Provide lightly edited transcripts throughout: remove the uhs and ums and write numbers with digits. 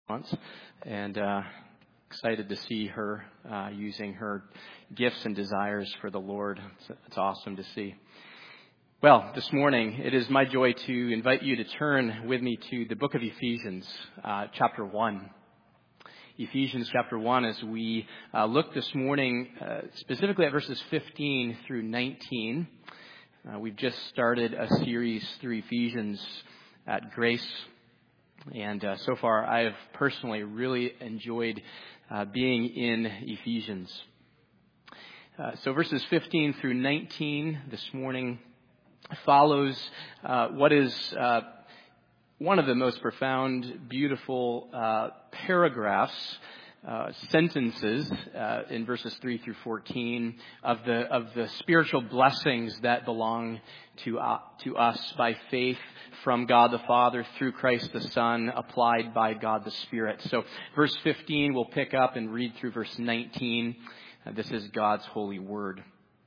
once, and excited to see her using her gifts and desires for the Lord. It's awesome to see. Well, this morning, it is my joy to invite you to turn with me to the book of Ephesians, chapter 1. Ephesians chapter 1, as we look this morning specifically at verses 15 through 19. We've just started a series through Ephesians at Grace. And so far, I have personally really enjoyed being in Ephesians. So verses 15 through 19 this morning follows what is one of the most profound, beautiful paragraphs, sentences in verses 3 through 14 of the spiritual blessings that belong to us by faith from God the Father through Christ the Son, applied by God the Spirit. So verse 15 we'll pick up and read through verse 19. This is God's holy word.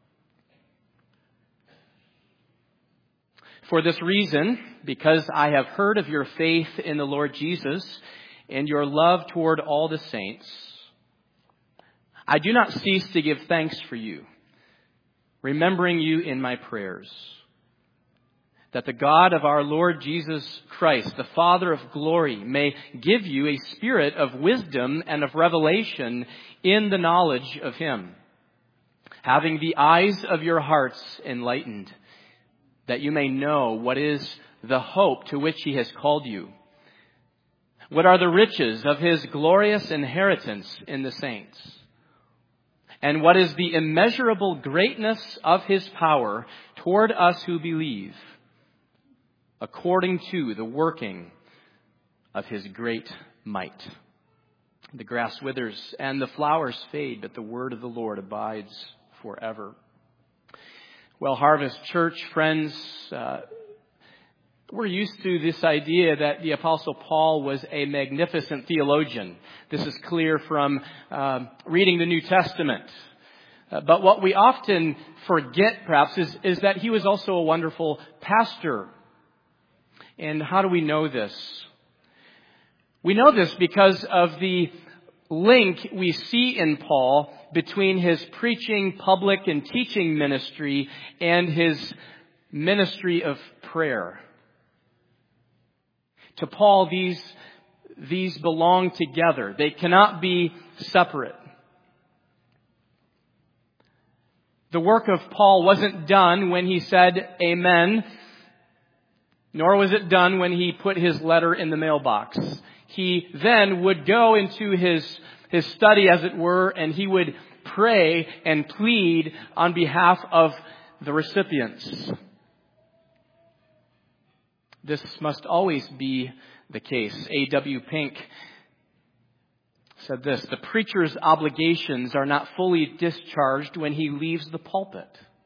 For this reason, because I have heard of your faith in the Lord Jesus and your love toward all the saints, I do not cease to give thanks for you, remembering you in my prayers, that the God of our Lord Jesus Christ, the Father of glory, may give you a spirit of wisdom and of revelation in the knowledge of him, having the eyes of your hearts enlightened, that you may know what is the hope to which he has called you, what are the riches of his glorious inheritance in the saints, and what is the immeasurable greatness of his power toward us who believe, according to the working of his great might. The grass withers and the flowers fade, but the word of the Lord abides forever. Well, Harvest Church friends, we're used to this idea that the Apostle Paul was a magnificent theologian. This is clear from reading the New Testament. But what we often forget, perhaps, is that he was also a wonderful pastor. And how do we know this? We know this because of the link we see in Paul between his preaching, public, and teaching ministry and his ministry of prayer. To Paul, these belong together. They cannot be separate. The work of Paul wasn't done when he said amen, nor was it done when he put his letter in the mailbox. He then would go into his study, as it were, and he would pray and plead on behalf of the recipients. This must always be the case. A.W. Pink said this: the preacher's obligations are not fully discharged when he leaves the pulpit,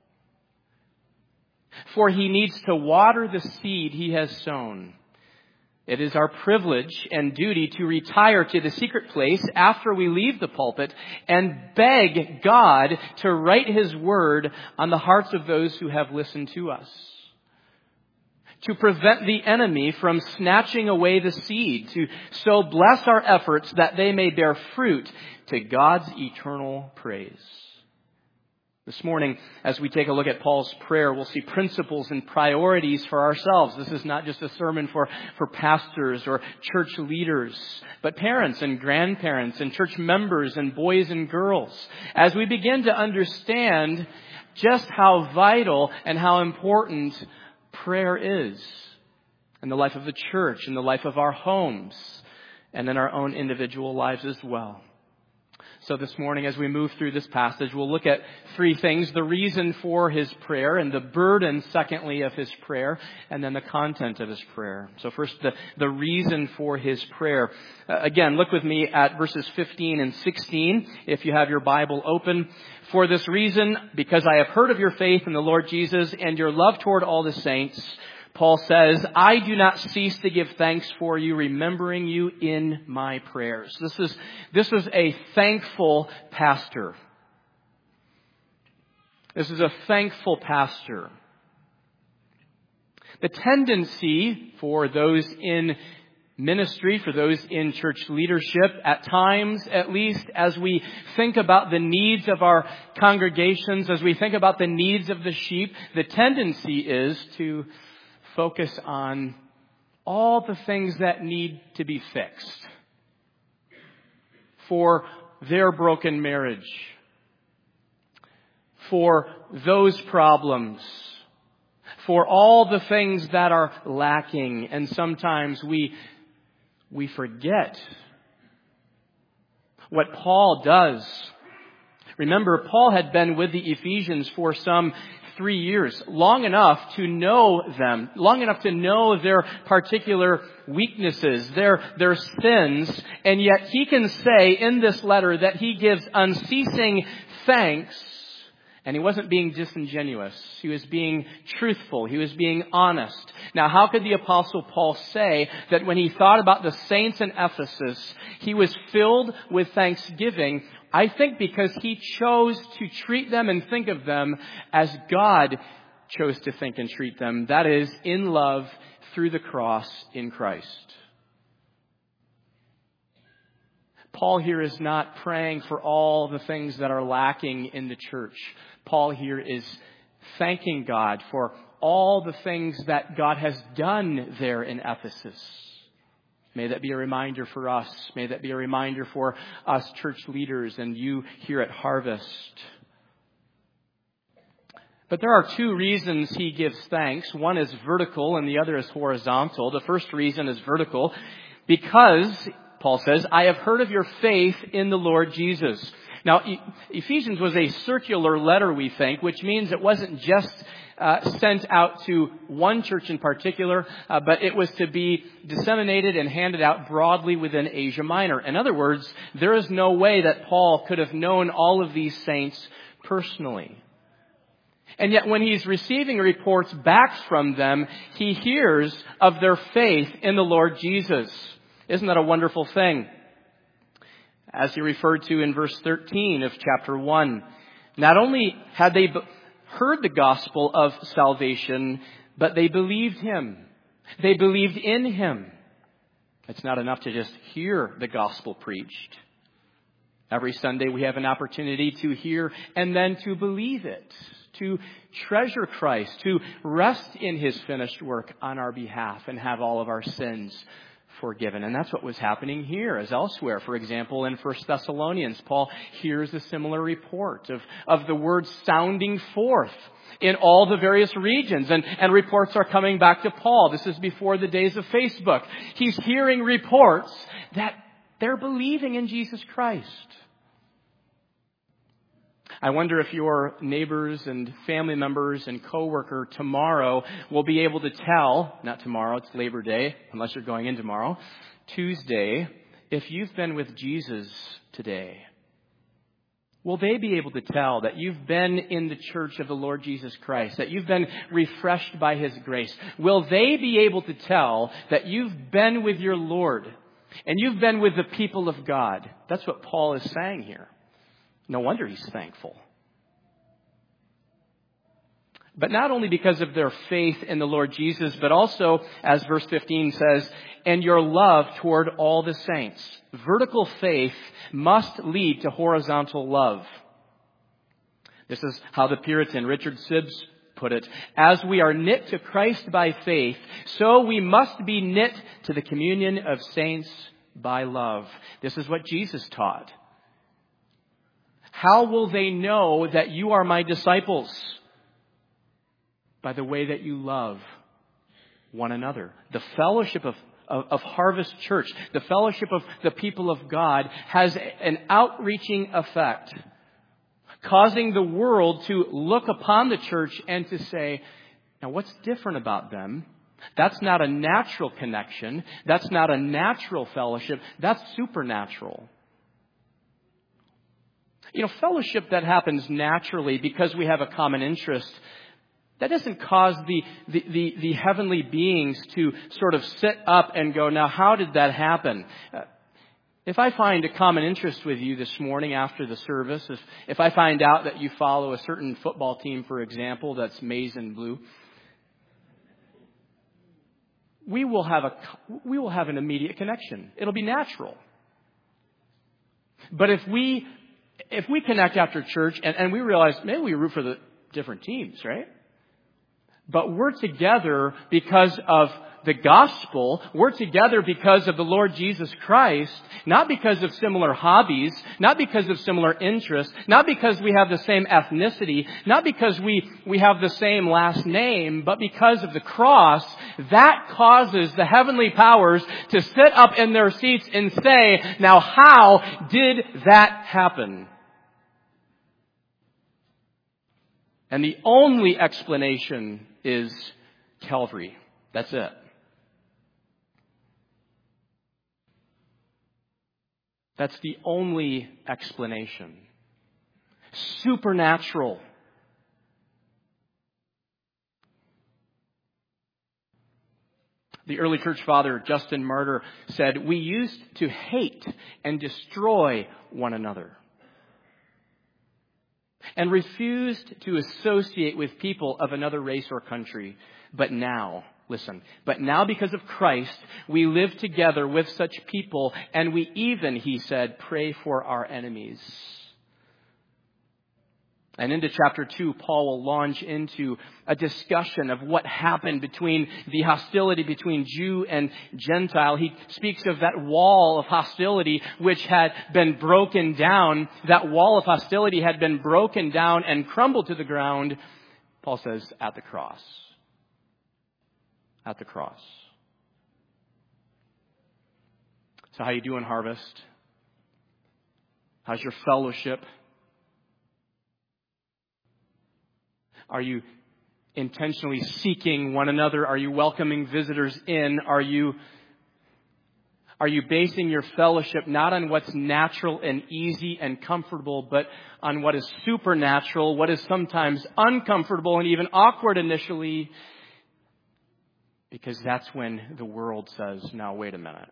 for he needs to water the seed he has sown. It is our privilege and duty to retire to the secret place after we leave the pulpit and beg God to write his word on the hearts of those who have listened to us, to prevent the enemy from snatching away the seed, to so bless our efforts that they may bear fruit to God's eternal praise. This morning, as we take a look at Paul's prayer, we'll see principles and priorities for ourselves. This is not just a sermon for pastors or church leaders, but parents and grandparents and church members and boys and girls. As we begin to understand just how vital and how important prayer is in the life of the church, in the life of our homes, and in our own individual lives as well. So this morning, as we move through this passage, we'll look at three things: the reason for his prayer, and the burden, secondly, of his prayer, and then the content of his prayer. So first, the reason for his prayer. Again, look with me at verses 15 and 16, if you have your Bible open. For this reason, because I have heard of your faith in the Lord Jesus and your love toward all the saints, Paul says, I do not cease to give thanks for you, remembering you in my prayers. This is a thankful pastor. This is a thankful pastor. The tendency for those in ministry, for those in church leadership, at times at least, as we think about the needs of our congregations, as we think about the needs of the sheep, the tendency is to focus on all the things that need to be fixed for their broken marriage, for those problems, for all the things that are lacking. And sometimes we forget what Paul does. Remember, Paul had been with the Ephesians for some 3 years, long enough to know them, long enough to know their particular weaknesses, their sins, and yet he can say in this letter that he gives unceasing thanks. And he wasn't being disingenuous. He was being truthful. He was being honest. Now, how could the Apostle Paul say that when he thought about the saints in Ephesus, he was filled with thanksgiving? I think because he chose to treat them and think of them as God chose to think and treat them. That is, in love through the cross in Christ. Paul here is not praying for all the things that are lacking in the church. Paul here is thanking God for all the things that God has done there in Ephesus. May that be a reminder for us. May that be a reminder for us church leaders and you here at Harvest. But there are two reasons he gives thanks. One is vertical and the other is horizontal. The first reason is vertical because, Paul says, I have heard of your faith in the Lord Jesus. Now, Ephesians was a circular letter, we think, which means it wasn't just sent out to one church in particular, but it was to be disseminated and handed out broadly within Asia Minor. In other words, there is no way that Paul could have known all of these saints personally. And yet when he's receiving reports back from them, he hears of their faith in the Lord Jesus. Isn't that a wonderful thing? As he referred to in verse 13 of chapter 1, not only had they heard the gospel of salvation, but they believed him. They believed in him. It's not enough to just hear the gospel preached. Every Sunday we have an opportunity to hear and then to believe it, to treasure Christ, to rest in his finished work on our behalf and have all of our sins forgiven. And that's what was happening here as elsewhere. For example, in 1 Thessalonians, Paul hears a similar report of the word sounding forth in all the various regions. And reports are coming back to Paul. This is before the days of Facebook. He's hearing reports that they're believing in Jesus Christ. I wonder if your neighbors and family members and coworker tomorrow will be able to tell, not tomorrow, it's Labor Day, unless you're going in tomorrow, Tuesday, if you've been with Jesus today. Will they be able to tell that you've been in the church of the Lord Jesus Christ, that you've been refreshed by his grace? Will they be able to tell that you've been with your Lord and you've been with the people of God? That's what Paul is saying here. No wonder he's thankful. But not only because of their faith in the Lord Jesus, but also, as verse 15 says, and your love toward all the saints. Vertical faith must lead to horizontal love. This is how the Puritan Richard Sibbes put it. As we are knit to Christ by faith, so we must be knit to the communion of saints by love. This is what Jesus taught. How will they know that you are my disciples? By the way that you love one another. The fellowship of Harvest Church, the fellowship of the people of God, has an outreaching effect, causing the world to look upon the church and to say, now what's different about them? That's not a natural connection. That's not a natural fellowship. That's supernatural. You know, fellowship that happens naturally because we have a common interest, that doesn't cause the heavenly beings to sort of sit up and go, now how did that happen? If I find a common interest with you this morning after the service, if I find out that you follow a certain football team, for example, that's maize and blue, we will have an immediate connection. It'll be natural. But if we connect after church and we realize maybe we root for the different teams, right? But we're together because of the gospel. We're together because of the Lord Jesus Christ, not because of similar hobbies, not because of similar interests, not because we have the same ethnicity, not because we have the same last name, but because of the cross. That causes the heavenly powers to sit up in their seats and say, now how did that happen? And the only explanation is Calvary. That's it. That's the only explanation. Supernatural. The early church father, Justin Martyr, said, "We used to hate and destroy one another, and refused to associate with people of another race or country. But now," listen, "but now because of Christ, we live together with such people, and we even," he said, "pray for our enemies." And into chapter 2, Paul will launch into a discussion of what happened between the hostility between Jew and Gentile. He speaks of that wall of hostility which had been broken down. That wall of hostility had been broken down and crumbled to the ground, Paul says, at the cross. At the cross. So how you doing, Harvest? How's your fellowship? Are you intentionally seeking one another? Are you welcoming visitors in? Are you basing your fellowship not on what's natural and easy and comfortable, but on what is supernatural, what is sometimes uncomfortable and even awkward initially? Because that's when the world says, now wait a minute.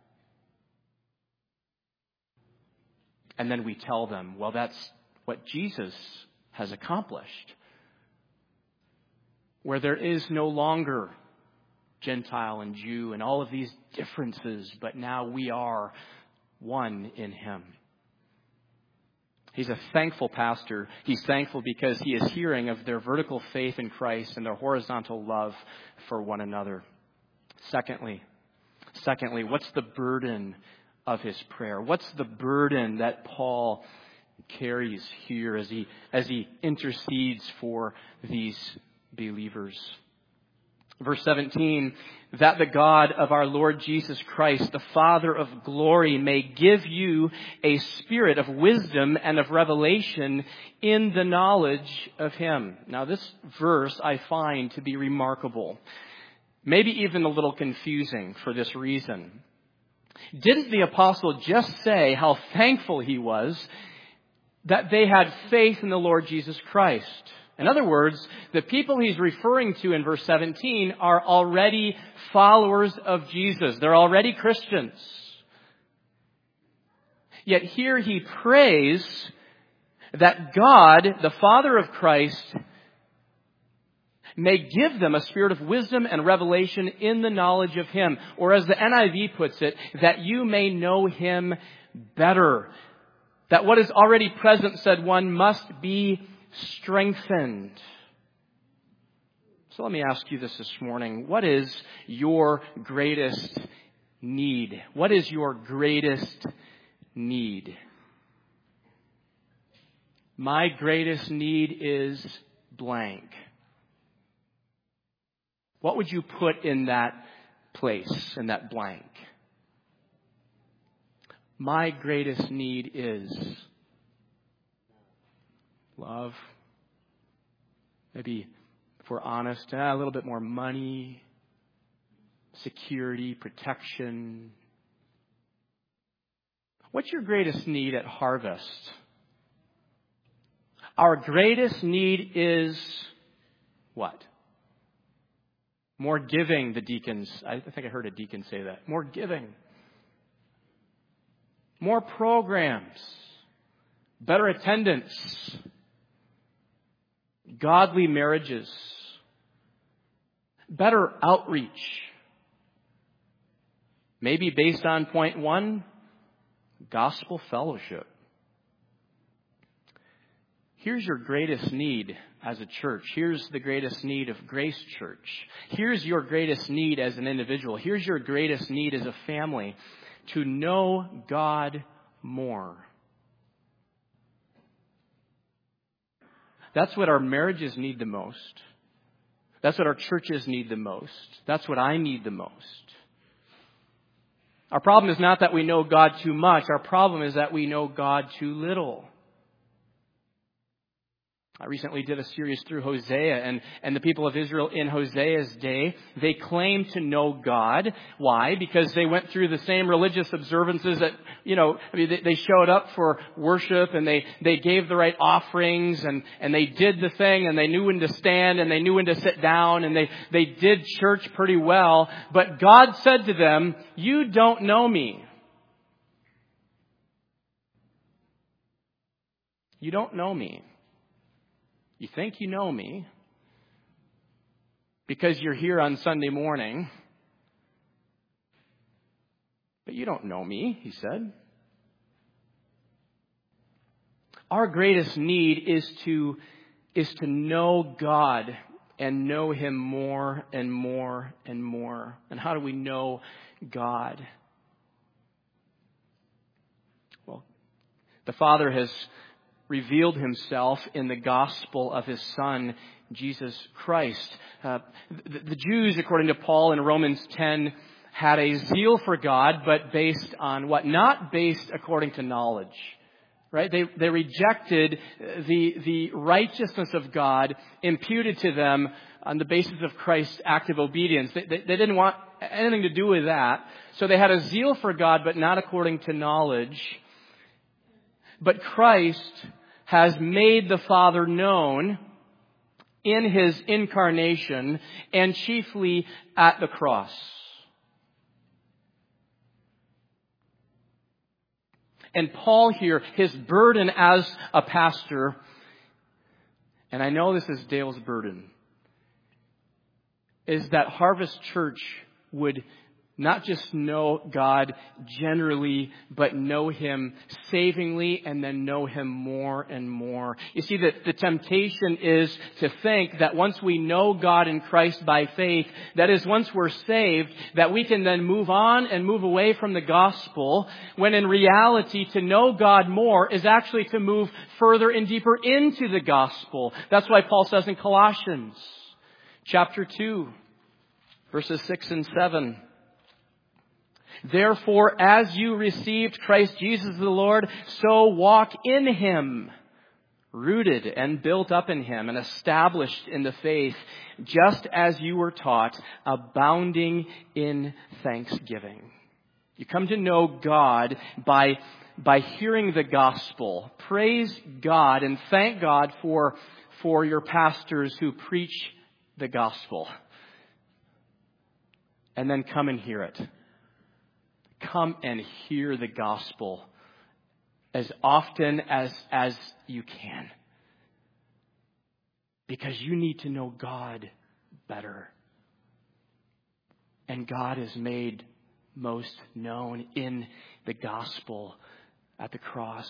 And then we tell them, well, that's what Jesus has accomplished. Where there is no longer Gentile and Jew and all of these differences, but now we are one in Him. He's a thankful pastor. He's thankful because he is hearing of their vertical faith in Christ and their horizontal love for one another. Secondly, what's the burden of his prayer? What's the burden that Paul carries here as he intercedes for these believers? Verse 17, that the God of our Lord Jesus Christ, the Father of glory, may give you a spirit of wisdom and of revelation in the knowledge of Him. Now this verse I find to be remarkable, maybe even a little confusing for this reason. Didn't the apostle just say how thankful he was that they had faith in the Lord Jesus Christ? In other words, the people he's referring to in verse 17 are already followers of Jesus. They're already Christians. Yet here he prays that God, the Father of Christ, may give them a spirit of wisdom and revelation in the knowledge of Him. Or as the NIV puts it, that you may know Him better. That what is already present, said one, must be strengthened. So let me ask you this morning. What is your greatest need? What is your greatest need? My greatest need is blank. What would you put in that place, in that blank? My greatest need is love. Maybe, if we're honest, a little bit more money, security, protection. What's your greatest need at Harvest? Our greatest need is what? More giving, the deacons. I think I heard a deacon say that. More giving. More programs. Better attendance. Godly marriages. Better outreach. Maybe based on point 1, gospel fellowship. Here's your greatest need as a church. Here's the greatest need of Grace Church. Here's your greatest need as an individual. Here's your greatest need as a family. To know God more. That's what our marriages need the most. That's what our churches need the most. That's what I need the most. Our problem is not that we know God too much. Our problem is that we know God too little. I recently did a series through Hosea, and the people of Israel in Hosea's day, they claimed to know God. Why? Because they went through the same religious observances that, they showed up for worship, and they gave the right offerings, and they did the thing, and they knew when to stand, and they knew when to sit down, and they did church pretty well. But God said to them, "You don't know me. You don't know me. You think you know me because you're here on Sunday morning, but you don't know me," he said. Our greatest need is to know God and know Him more and more and more. And how do we know God? Well, the Father has revealed Himself in the gospel of His Son, Jesus Christ. The Jews, according to Paul in Romans 10, had a zeal for God, but based on what? Not based according to knowledge. Right? They rejected the righteousness of God imputed to them on the basis of Christ's active obedience. They didn't want anything to do with that. So they had a zeal for God, but not according to knowledge. But Christ has made the Father known in His incarnation and chiefly at the cross. And Paul here, his burden as a pastor, and I know this is Dale's burden, is that Harvest Church would not just know God generally, but know Him savingly and then know Him more and more. You see, the temptation is to think that once we know God in Christ by faith, that is, once we're saved, that we can then move on and move away from the gospel, when in reality, to know God more is actually to move further and deeper into the gospel. That's why Paul says in Colossians chapter 2, verses 6 and 7, "Therefore, as you received Christ Jesus the Lord, so walk in Him, rooted and built up in Him and established in the faith, just as you were taught, abounding in thanksgiving." You come to know God by hearing the gospel. Praise God and thank God for your pastors who preach the gospel. And then come and hear it. Come and hear the gospel as often as you can. Because you need to know God better. And God is made most known in the gospel at the cross.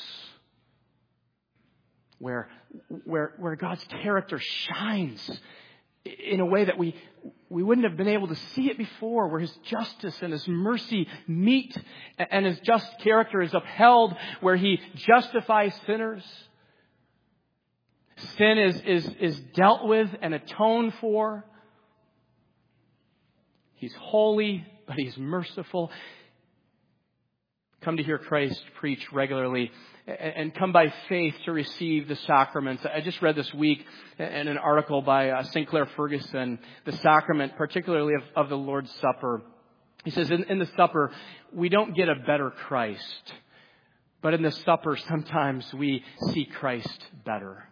Where God's character shines in a way that we wouldn't have been able to see it before, where His justice and His mercy meet and His just character is upheld, where He justifies sinners. Sin is dealt with and atoned for. He's holy, but He's merciful. Come to hear Christ preach regularly and come by faith to receive the sacraments. I just read this week in an article by Sinclair Ferguson, the sacrament, particularly of the Lord's Supper. He says, in the supper, we don't get a better Christ, but in the supper, sometimes we see Christ better.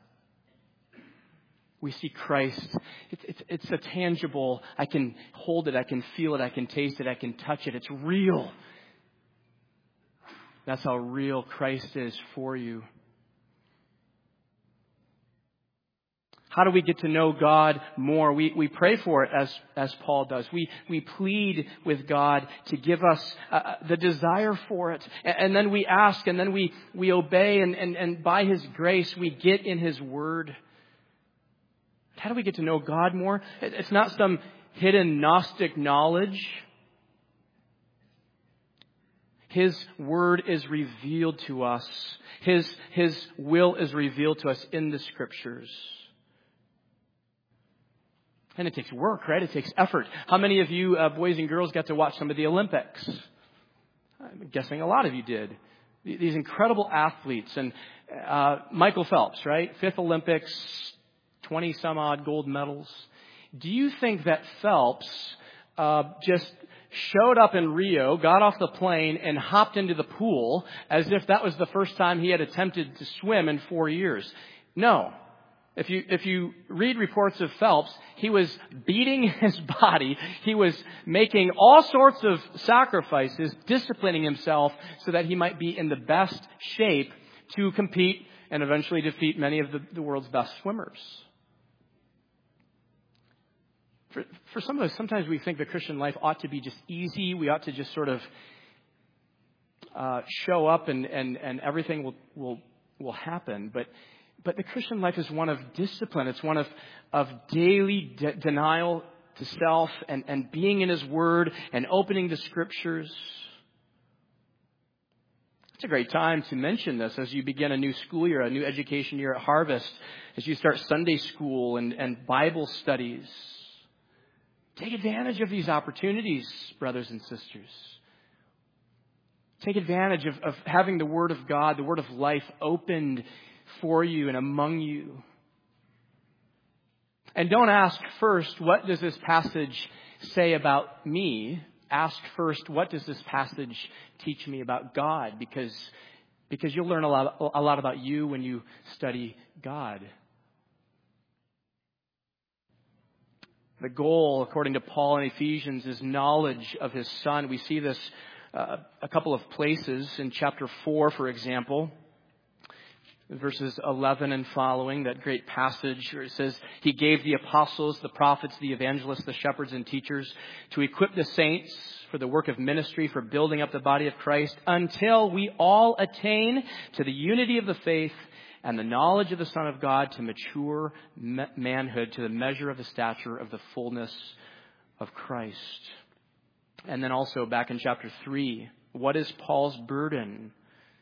We see Christ. It's a tangible, I can hold it, I can feel it, I can taste it, I can touch it. It's real. That's how real Christ is for you. How do we get to know God more? We pray for it as Paul does. We plead with God to give us the desire for it. And then we ask, and then we obey, and by His grace we get in His Word. How do we get to know God more? It's not some hidden Gnostic knowledge. His Word is revealed to us. His will is revealed to us in the Scriptures. And it takes work, right? It takes effort. How many of you boys and girls got to watch some of the Olympics? I'm guessing a lot of you did. These incredible athletes. And Michael Phelps, right? 5th Olympics, 20 some odd gold medals. Do you think that Phelps just showed up in Rio, got off the plane, and hopped into the pool as if that was the first time he had attempted to swim in 4 years? No. If you read reports of Phelps, he was beating his body. He was making all sorts of sacrifices, disciplining himself so that he might be in the best shape to compete and eventually defeat many of the world's best swimmers. For some of us, sometimes we think the Christian life ought to be just easy. We ought to just sort of show up and everything will happen. But the Christian life is one of discipline. It's one of daily denial to self and being in His Word and opening the Scriptures. It's a great time to mention this as you begin a new school year, a new education year at Harvest, as you start Sunday school and Bible studies. Take advantage of these opportunities, brothers and sisters. Take advantage of having the Word of God, the Word of life opened for you and among you. And don't ask first, what does this passage say about me? Ask first, what does this passage teach me about God? Because you'll learn a lot about you when you study God. The goal, according to Paul in Ephesians, is knowledge of His Son. We see this a couple of places in chapter 4, for example. Verses 11 and following, that great passage where it says, He gave the apostles, the prophets, the evangelists, the shepherds and teachers to equip the saints for the work of ministry, for building up the body of Christ, until we all attain to the unity of the faith and the knowledge of the Son of God, to mature manhood, to the measure of the stature of the fullness of Christ. And then also back in chapter 3, what is Paul's burden?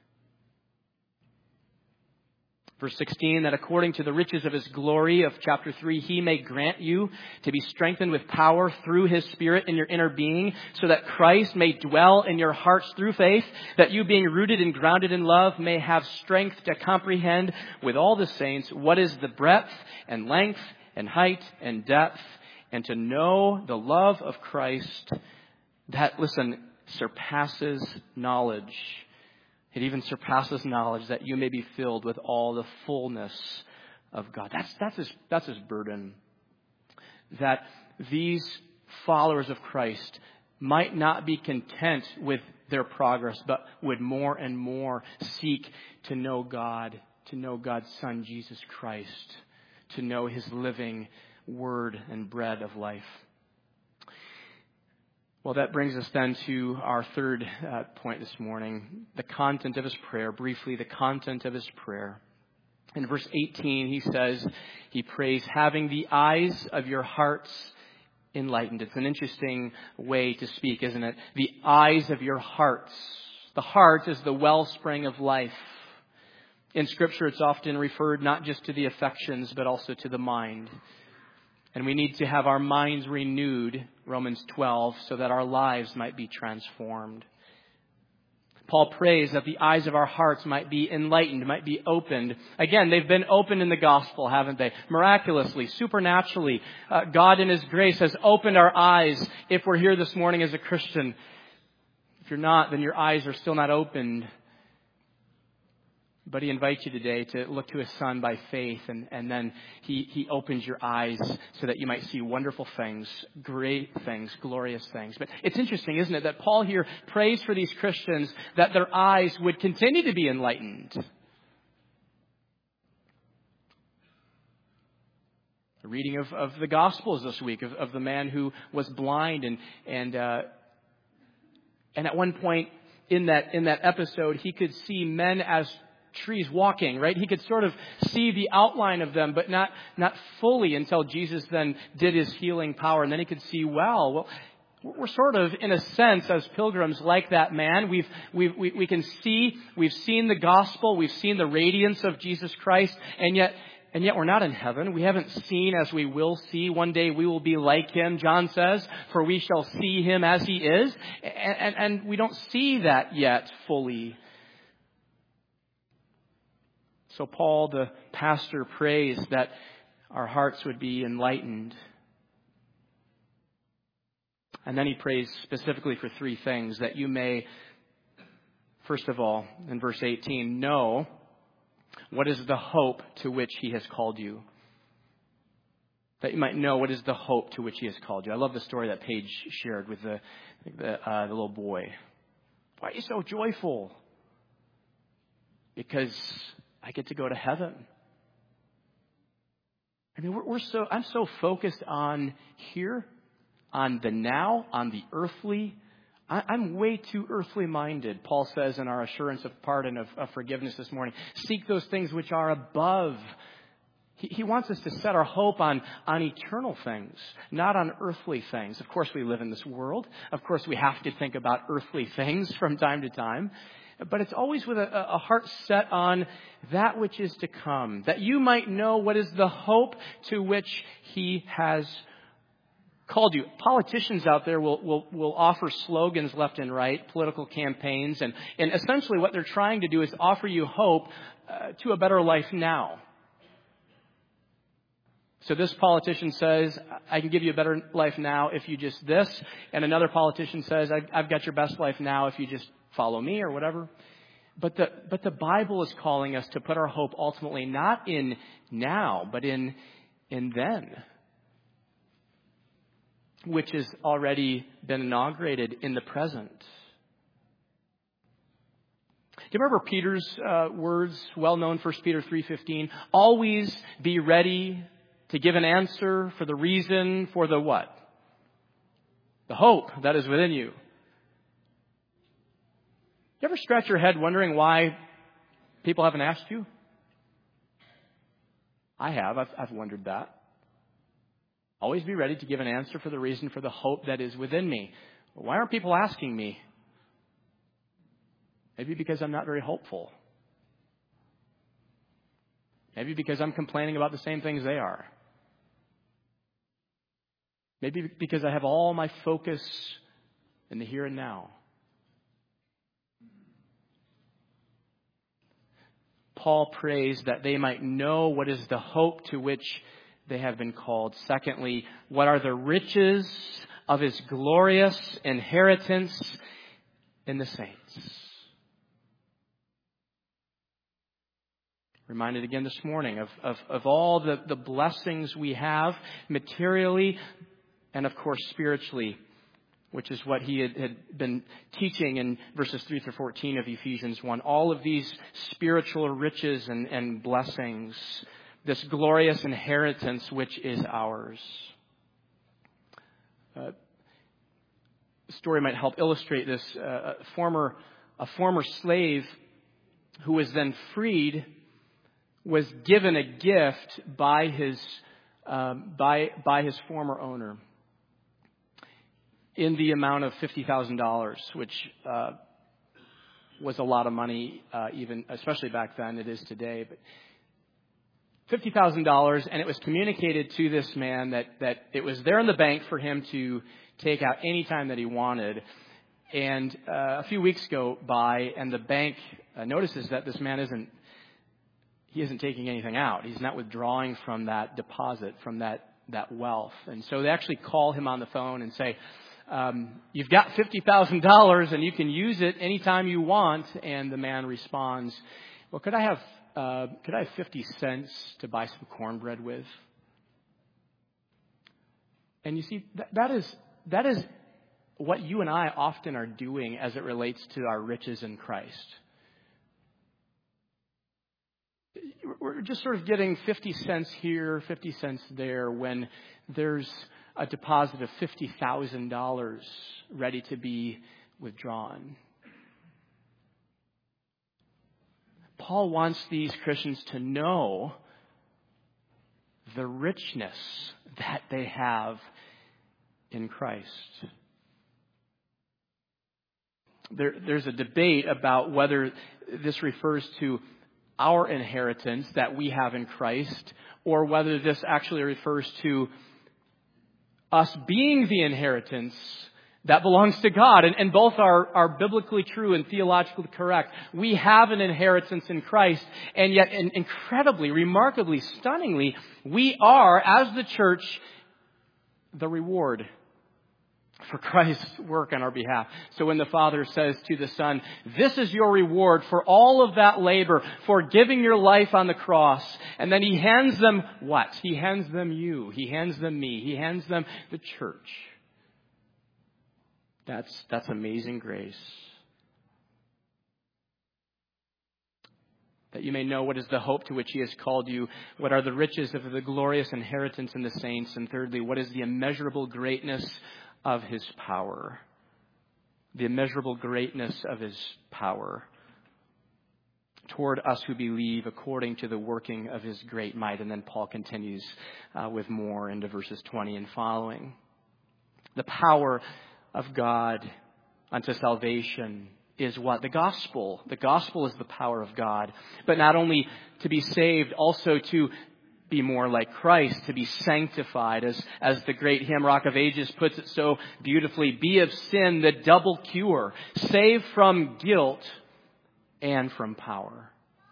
Verse 16, that according to the riches of His glory of chapter 3, He may grant you to be strengthened with power through His Spirit in your inner being, so that Christ may dwell in your hearts through faith, that you being rooted and grounded in love may have strength to comprehend with all the saints what is the breadth and length and height and depth, and to know the love of Christ that, listen, surpasses knowledge. It even surpasses knowledge, that you may be filled with all the fullness of God. That's his burden. That these followers of Christ might not be content with their progress, but would more and more seek to know God, to know God's Son, Jesus Christ, to know His living Word and bread of life. Well, that brings us then to our third point this morning, the content of his prayer. Briefly, the content of his prayer. In verse 18, he says, he prays, having the eyes of your hearts enlightened. It's an interesting way to speak, isn't it? The eyes of your hearts. The heart is the wellspring of life. In Scripture, it's often referred not just to the affections, but also to the mind. And we need to have our minds renewed, Romans 12, so that our lives might be transformed. Paul prays that the eyes of our hearts might be enlightened, might be opened. Again, they've been opened in the gospel, haven't they? Miraculously, supernaturally, God in His grace has opened our eyes if we're here this morning as a Christian. If you're not, then your eyes are still not opened. But He invites you today to look to His Son by faith, and then He opens your eyes so that you might see wonderful things, great things, glorious things. But it's interesting, isn't it, that Paul here prays for these Christians that their eyes would continue to be enlightened. The reading of the Gospels this week of the man who was blind and at one point in that episode he could see men as trees walking, right? He could sort of see the outline of them, but not fully until Jesus then did his healing power, and then he could see well. We're sort of, in a sense, as pilgrims like that man. We can see, we've seen the gospel, we've seen the radiance of Jesus Christ, and yet we're not in heaven. We haven't seen as we will see. One day we will be like him, John says, for we shall see him as he is. And we don't see that yet fully. So Paul, the pastor, prays that our hearts would be enlightened. And then he prays specifically for three things: that you may, first of all, in verse 18, know what is the hope to which he has called you. That you might know what is the hope to which he has called you. I love the story that Paige shared with the little boy. Why are you so joyful? Because I get to go to heaven. I mean, I'm so focused on here, on the now, on the earthly. I'm way too earthly minded. Paul says in our assurance of pardon, of forgiveness this morning, seek those things which are above. He wants us to set our hope on eternal things, not on earthly things. Of course, we live in this world. Of course, we have to think about earthly things from time to time. But it's always with a heart set on that which is to come, that you might know what is the hope to which he has called you. Politicians out there will offer slogans left and right, political campaigns, and essentially what they're trying to do is offer you hope to a better life now. So this politician says, I can give you a better life now if you just this. And another politician says, I've got your best life now if you just follow me or whatever. But the Bible is calling us to put our hope ultimately not in now, but in then, which has already been inaugurated in the present. Do you remember Peter's words, well known, 1 Peter 3:15? Always be ready to give an answer for the reason for the what? The hope that is within you. You ever scratch your head wondering why people haven't asked you? I have. I've wondered that. Always be ready to give an answer for the reason for the hope that is within me. Why aren't people asking me? Maybe because I'm not very hopeful. Maybe because I'm complaining about the same things they are. Maybe because I have all my focus in the here and now. Paul prays that they might know what is the hope to which they have been called. Secondly, what are the riches of his glorious inheritance in the saints? Reminded again this morning of all the blessings we have materially and, of course, spiritually, which is what he had been teaching in verses 3 through 14 of Ephesians 1. All of these spiritual riches and blessings, this glorious inheritance which is ours. A story might help illustrate this. A former slave who was then freed was given a gift by his former owner in the amount of $50,000, which was a lot of money, even especially back then. It is today, but $50,000, and it was communicated to this man that it was there in the bank for him to take out any time that he wanted. And a few weeks go by, and the bank notices that this man isn't taking anything out. He's not withdrawing from that deposit, from that wealth. And so they actually call him on the phone and say, you've got $50,000 and you can use it anytime you want. And the man responds, well, could I have 50 cents to buy some cornbread with? And you see, that is what you and I often are doing as it relates to our riches in Christ. We're just sort of getting 50 cents here, 50 cents there, when there's a deposit of $50,000 ready to be withdrawn. Paul wants these Christians to know the richness that they have in Christ. There's a debate about whether this refers to our inheritance that we have in Christ, or whether this actually refers to us being the inheritance that belongs to God. And both are biblically true and theologically correct. We have an inheritance in Christ, and yet incredibly, remarkably, stunningly, we are, as the church, the reward for Christ's work on our behalf. So when the Father says to the Son, this is your reward for all of that labor, for giving your life on the cross. And then He hands them what? He hands them you. He hands them me. He hands them the church. That's amazing grace. That you may know what is the hope to which He has called you, what are the riches of the glorious inheritance in the saints, and thirdly, what is the immeasurable greatness of His power. The immeasurable greatness of His power toward us who believe, according to the working of His great might. And then Paul continues with more into verses 20 and following. The power of God unto salvation is what? The gospel. The gospel is the power of God. But not only to be saved, also to be more like Christ, to be sanctified, as the great hymn Rock of Ages puts it so beautifully, be of sin the double cure, save from guilt and from power.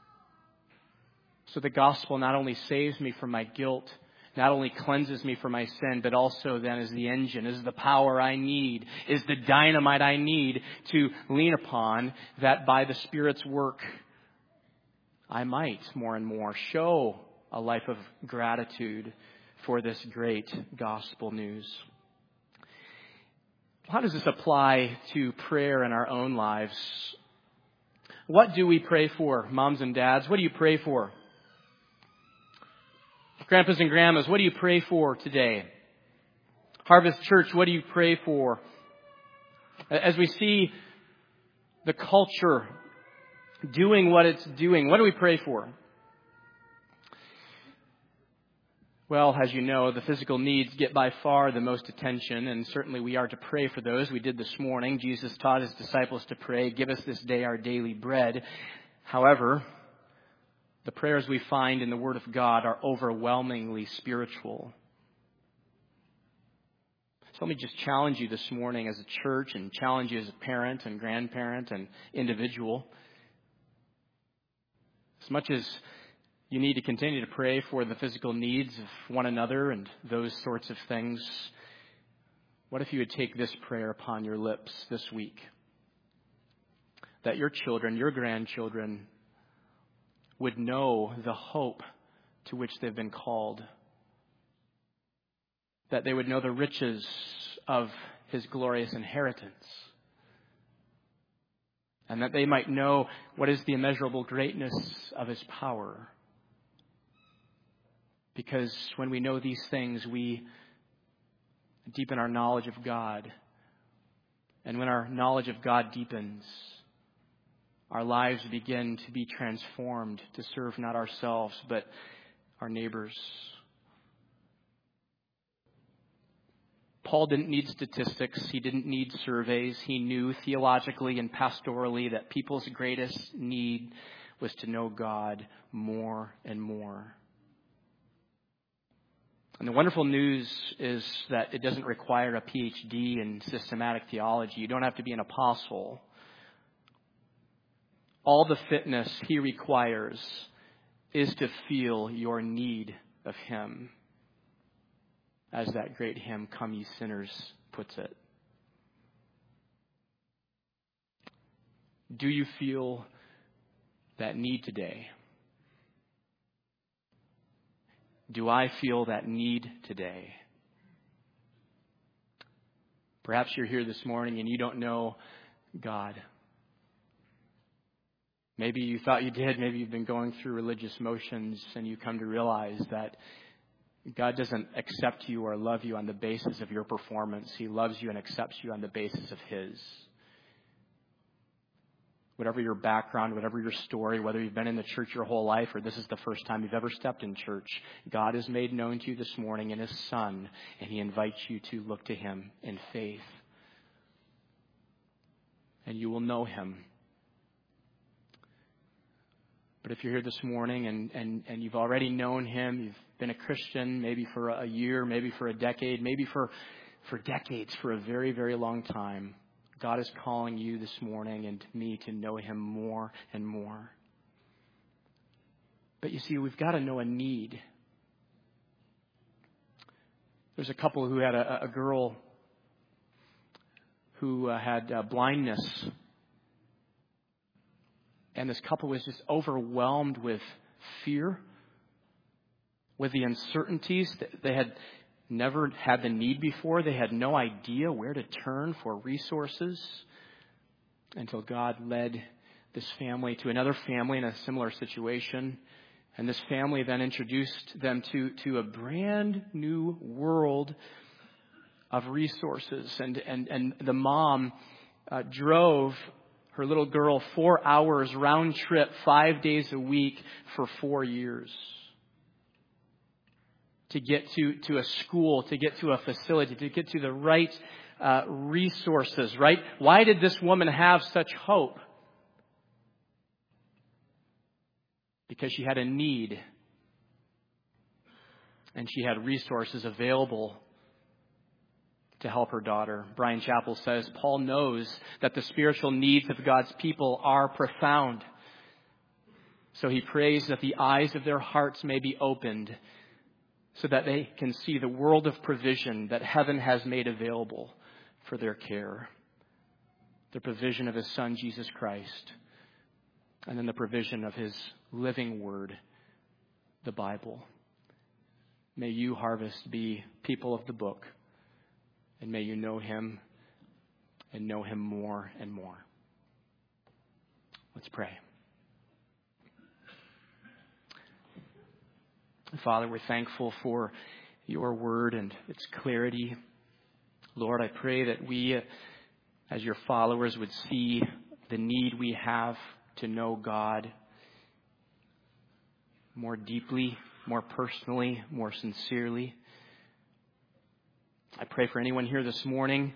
So the gospel not only saves me from my guilt, not only cleanses me from my sin, but also then is the engine, is the power I need, is the dynamite I need to lean upon, that by the Spirit's work I might more and more show a life of gratitude for this great gospel news. How does this apply to prayer in our own lives? What do we pray for, moms and dads? What do you pray for? Grandpas and grandmas, what do you pray for today? Harvest Church, what do you pray for? As we see the culture doing what it's doing, what do we pray for? Well, as you know, the physical needs get by far the most attention, and certainly we are to pray for those. We did this morning. Jesus taught His disciples to pray, give us this day our daily bread. However, the prayers we find in the Word of God are overwhelmingly spiritual. So let me just challenge you this morning as a church, and challenge you as a parent and grandparent and individual. As much as you need to continue to pray for the physical needs of one another and those sorts of things, what if you would take this prayer upon your lips this week? That your children, your grandchildren, would know the hope to which they've been called. That they would know the riches of His glorious inheritance. And that they might know what is the immeasurable greatness of His power. Because when we know these things, we deepen our knowledge of God. And when our knowledge of God deepens, our lives begin to be transformed to serve not ourselves, but our neighbors. Paul didn't need statistics. He didn't need surveys. He knew theologically and pastorally that people's greatest need was to know God more and more. And the wonderful news is that it doesn't require a PhD in systematic theology. You don't have to be an apostle. All the fitness He requires is to feel your need of Him. As that great hymn, Come Ye Sinners, puts it. Do you feel that need today? Do I feel that need today? Perhaps you're here this morning and you don't know God. Maybe you thought you did. Maybe you've been going through religious motions and you come to realize that God doesn't accept you or love you on the basis of your performance. He loves you and accepts you on the basis of His. Whatever your background, whatever your story, whether you've been in the church your whole life or this is the first time you've ever stepped in church, God has made known to you this morning in His Son, and He invites you to look to Him in faith. And you will know Him. But if you're here this morning and you've already known Him, you've been a Christian maybe for a year, maybe for a decade, maybe for decades, for a very, very long time, God is calling you this morning and me to know Him more and more. But you see, we've got to know a need. There's a couple who had a girl who had blindness. And this couple was just overwhelmed with fear, with the uncertainties. They had never had the need before. They had no idea where to turn for resources until God led this family to another family in a similar situation. And this family then introduced them to a brand new world of resources. And the mom drove her little girl 4 hours round trip, 5 days a week for 4 years. To get to a school, to get to a facility, to get to the right resources, right? Why did this woman have such hope? Because she had a need. And she had resources available to help her daughter. Brian Chappell says, Paul knows that the spiritual needs of God's people are profound. So he prays that the eyes of their hearts may be opened so that they can see the world of provision that heaven has made available for their care. The provision of His Son, Jesus Christ, and then the provision of His living Word, the Bible. May you, Harvest, be people of the book, and may you know Him and know Him more and more. Let's pray. Father, we're thankful for your word and its clarity. Lord, I pray that we, as your followers, would see the need we have to know God more deeply, more personally, more sincerely. I pray for anyone here this morning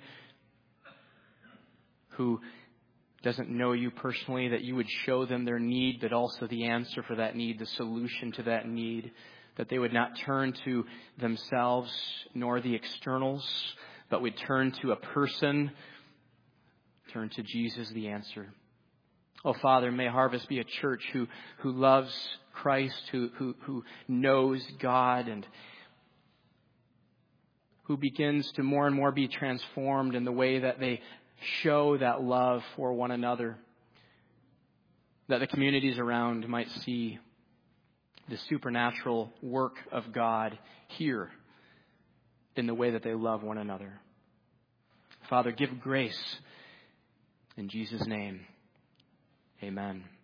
who doesn't know you personally, that you would show them their need, but also the answer for that need, the solution to that need. That they would not turn to themselves nor the externals, but would turn to a person, turn to Jesus, the answer. Oh, Father, may Harvest be a church who loves Christ, who knows God, and who begins to more and more be transformed in the way that they show that love for one another. That the communities around might see the supernatural work of God here in the way that they love one another. Father, give grace in Jesus' name. Amen.